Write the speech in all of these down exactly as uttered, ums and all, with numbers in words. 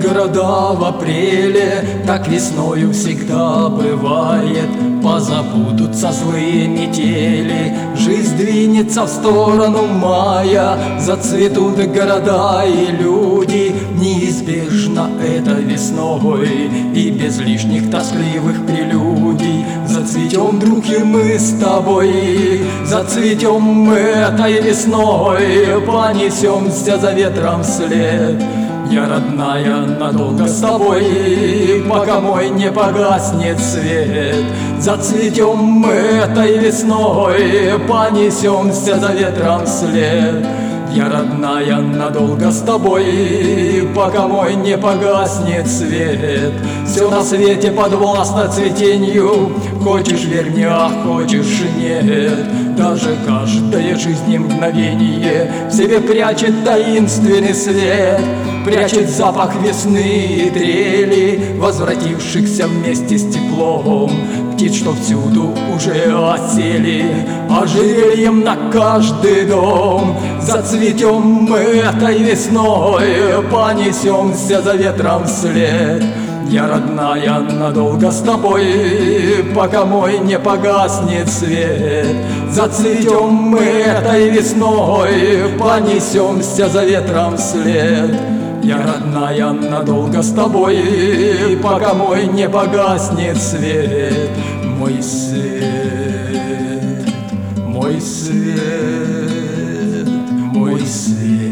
города в апреле, так весною всегда бывает. Позабудутся злые метели, жизнь двинется в сторону мая, зацветут города и люди. Неизбежно это весной и без лишних тоскливых прелюдий. Зацветем, друг, и мы с тобой, зацветем мы этой весной, понесемся за ветром вслед. Я, родная, надолго с тобой, пока мой не погаснет свет. Зацветем мы этой весной, понесемся за ветром вслед. Я, родная, надолго с тобой, пока мой не погаснет свет. Все на свете подвластно цветению, хочешь верни, а хочешь нет. Даже каждое жизни мгновение в себе прячет таинственный свет, прячет запах весны и трели, возвратившихся вместе с теплом птиц, что всюду уже осели, ожерельем на каждый дом. Зацветем мы этой весной, понесемся за ветром вслед. Я, родная, надолго с тобой, пока мой не погаснет свет. Зацветем мы этой весной, понесемся за ветром вслед. Я, родная, надолго с тобой, пока мой не погаснет свет. Мой свет, мой свет, мой свет.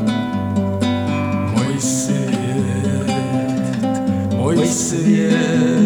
Мой свет, мой свет.